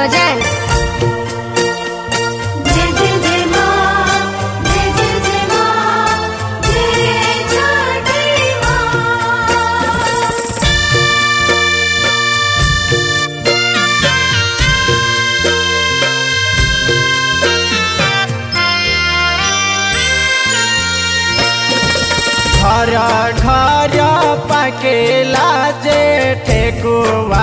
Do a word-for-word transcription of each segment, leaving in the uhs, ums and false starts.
Presents. जय जय जय माँ, जय जय जय माँ, जय छठी माँ। घर घर पकेला जे ठेकुआ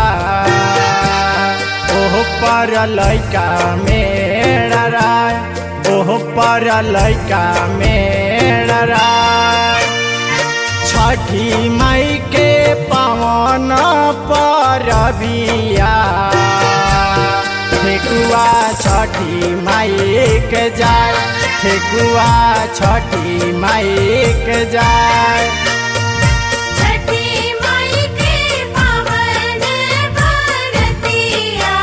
ओह पर लैका मेरा राय ओह पर लैका मेरा राय छठी माई के पावन परबिया ठेकुआ छठी माई के जाय ठेकुआ छठी माई के जाय छठी माई के पावन बरतिया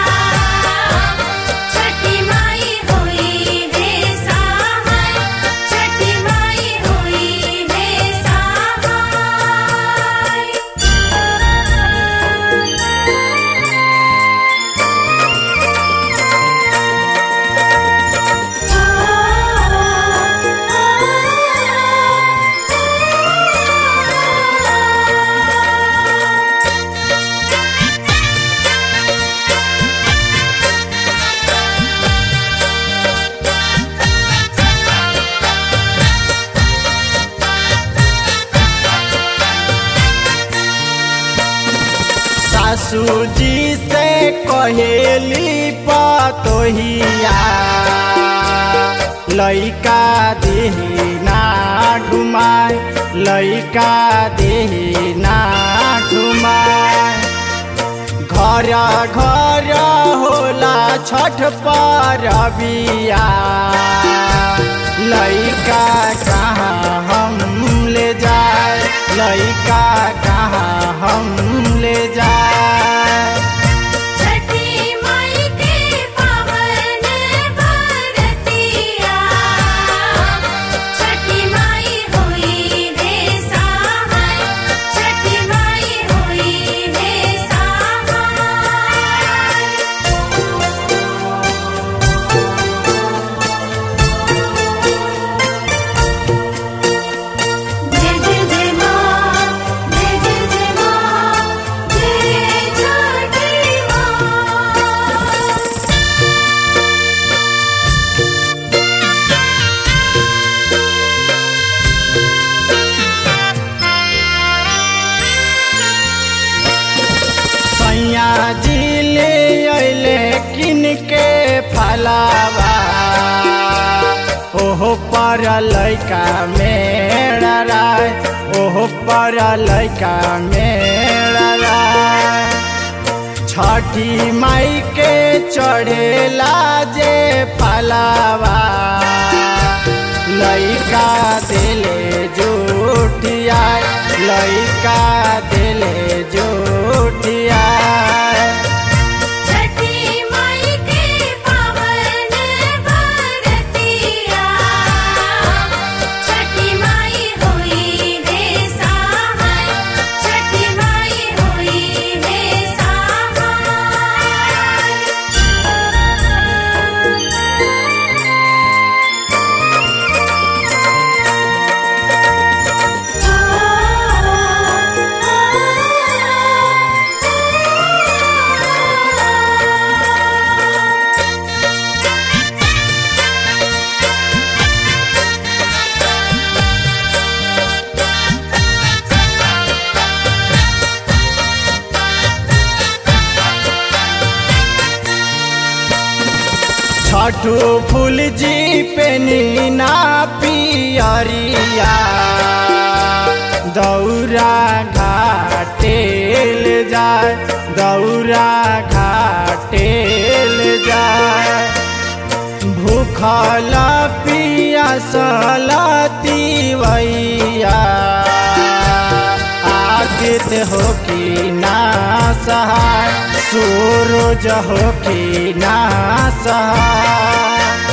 छठी माई होई है सहाय छठी माई होई है सहाय। सासू जी से कहेली पतोहिया लइका देही ना घुमाए लइका देही ना घुमाए घर घर होला छठ परबिया लइका कहाँ हम ले जाए लइका कहाँ हम ले जाए छठी माई के पावन बरतिया छठी माई होई है सहाय छठी माई होई है सहाय। जय जय जय माँ, जय जय जय माँ, जय छठी माँ। सैया जी ले अइले किन के फलावा ओहो पर लइका मेरा राय ओहो पर लइका मेरा राय छठी माई के चढ़ेला जे फलावा लइका दिले जुटिया लइका दिले जुटिया छठी माई के पावन बरतिया छठी माई होई है सहाय छठी माई होई है सहाय। छठू फूल जी पे नीना पियरिया दौरा घाटेल जाए दौरा घाटेल जाए भूखल पियासल तिवैया आदित्य हो कि ना सहाय सूरज हो कि ना सहाय।